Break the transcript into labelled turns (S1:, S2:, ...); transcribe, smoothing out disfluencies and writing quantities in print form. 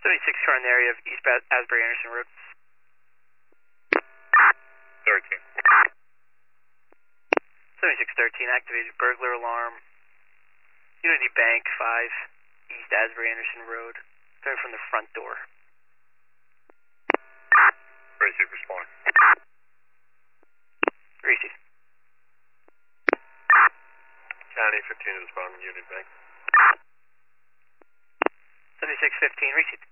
S1: 76 car in the area of East Asbury Anderson Road.
S2: 13.
S1: 7613, activated burglar alarm. Unity Bank 5, East Asbury Anderson Road. Coming from the front door.
S2: Receive, respond.
S1: Receive.
S2: County 15 is responding, Unity Bank.
S1: 7615, receive.